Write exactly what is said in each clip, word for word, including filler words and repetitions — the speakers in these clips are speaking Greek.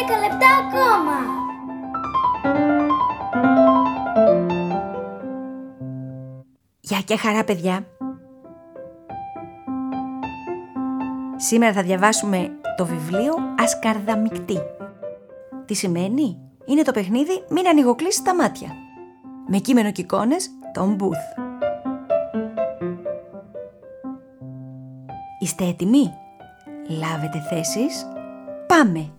δέκα λεπτά ακόμα. Γεια και χαρά, παιδιά. Σήμερα θα διαβάσουμε το βιβλίο Ασκαρδαμικτή. Τι σημαίνει? Είναι το παιχνίδι «Μην ανοιγοκλείσεις τα μάτια». Με κείμενο και εικόνες Tom Booth. Είστε έτοιμοι? Λάβετε θέσεις. Πάμε!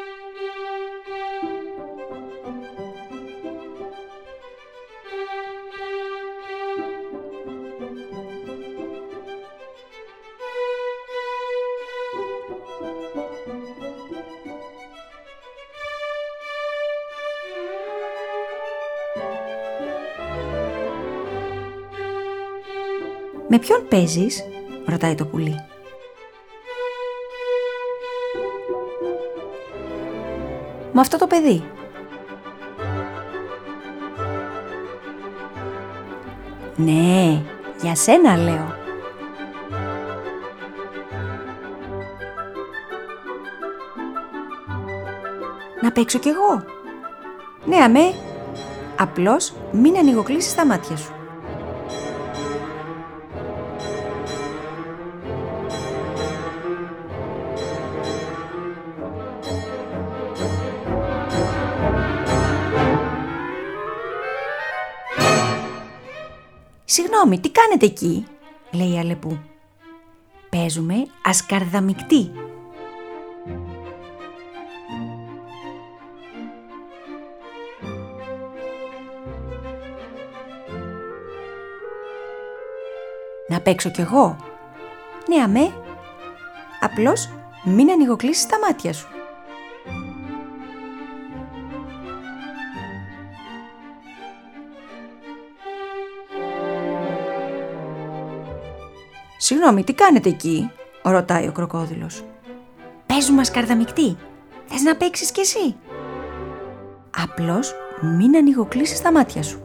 «Με ποιον παίζεις?» ρωτάει το πουλί. «Με αυτό το παιδί». «Ναι, για σένα λέω». «Να παίξω κι εγώ?» «Ναι, αμέ, απλώς μην ανοιγοκλείσεις τα μάτια σου». «Συγγνώμη, τι κάνετε εκεί?» λέει η Αλεπού. «Παίζουμε ασκαρδαμικτή». «Να παίξω κι εγώ?» «Ναι, αμέ, απλώς μην ανοιγοκλείσεις τα μάτια σου». «Συγγνώμη, τι κάνετε εκεί?» ρωτάει ο κροκόδιλος. «Παίζουμε ασκαρδαμικτή. Θες να παίξεις κι εσύ?» «Απλώς μην ανοιγοκλείσεις τα μάτια σου».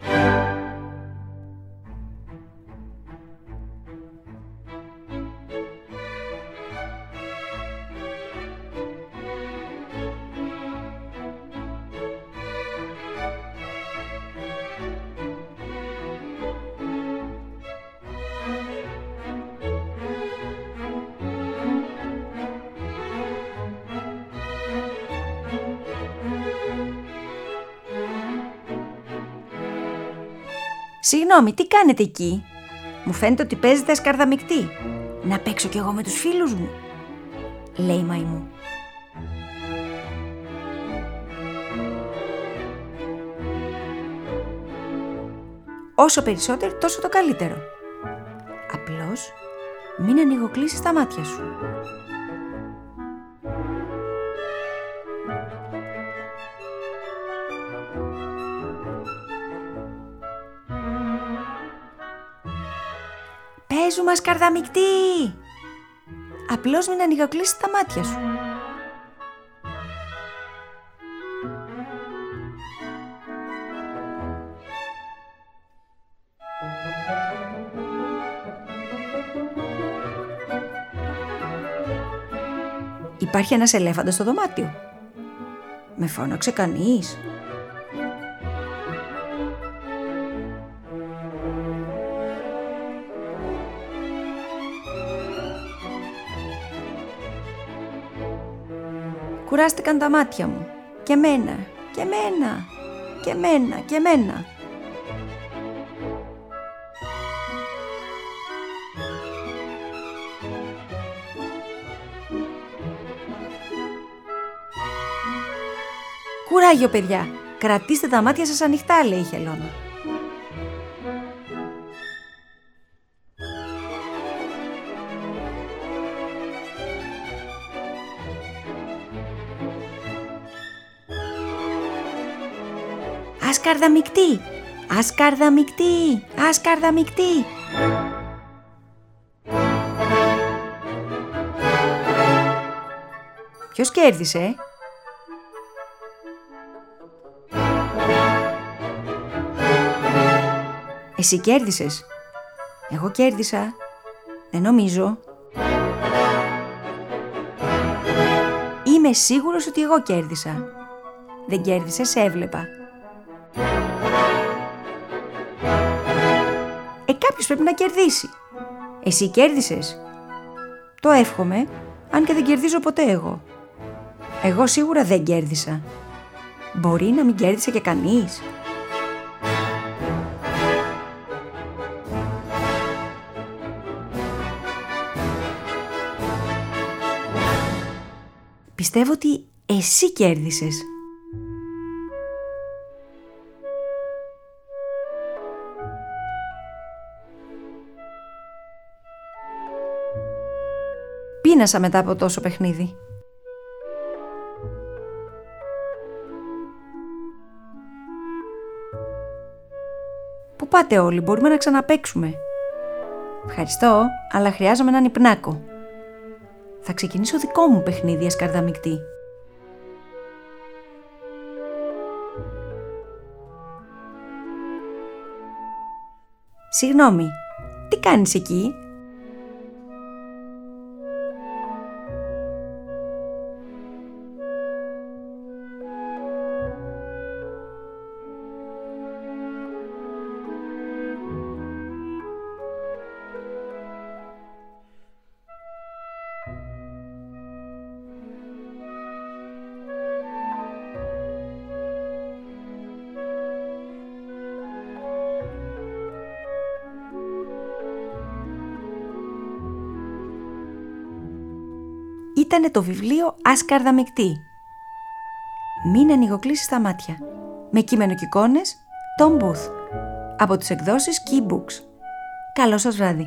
«Συγγνώμη, τι κάνετε εκεί?» «Μου φαίνεται ότι παίζετε ασκαρδαμικτή. Να παίξω κι εγώ με τους φίλους μου?» λέει η μαϊμού. «Όσο περισσότερο, τόσο το καλύτερο. Απλώς μην ανοιγοκλείσεις τα μάτια σου». «Παίζουμε ασκαρδαμικτή. Απλώς μην ανοιγοκλείσεις τα μάτια σου». «Υπάρχει ένας ελέφαντας στο δωμάτιο. Με φώναξε κανείς?» «Κουράστηκαν τα μάτια μου. Και μένα, και μένα, και μένα, και μένα». «Κουράγιο, παιδιά. Κρατήστε τα μάτια σας ανοιχτά», λέει η Χελώνα. «Ασκαρδαμικτή! Ασκαρδαμικτή! Ασκαρδαμικτή!» Ποιος κέρδισε? Εσύ κέρδισες. Εγώ κέρδισα. Δεν νομίζω. Είμαι σίγουρος ότι εγώ κέρδισα. Δεν κέρδισες, σε έβλεπα. Ε, κάποιος πρέπει να κερδίσει. Εσύ κέρδισες. Το εύχομαι, αν και δεν κερδίζω ποτέ εγώ. Εγώ σίγουρα δεν κέρδισα. Μπορεί να μην κέρδισε και κανείς. Πιστεύω ότι εσύ κέρδισες. Πείνασα μετά από τόσο παιχνίδι. Πού πάτε όλοι, μπορούμε να ξαναπαίξουμε. Ευχαριστώ, αλλά χρειάζομαι έναν υπνάκο. Θα ξεκινήσω δικό μου παιχνίδι ασκαρδαμικτή. Συγγνώμη, τι κάνεις εκεί? Ήτανε το βιβλίο Ασκαρδαμικτή. Μην ανοιγοκλείσεις τα μάτια. Με κείμενο και εικόνες, Tom Booth. Από τις εκδόσεις Key Books. Καλό σας βράδυ.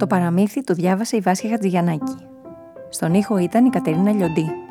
Το παραμύθι το διάβασε η Βάσια Χατζηγιαννάκη. Στον ήχο ήταν η Κατερίνα Λιοντή.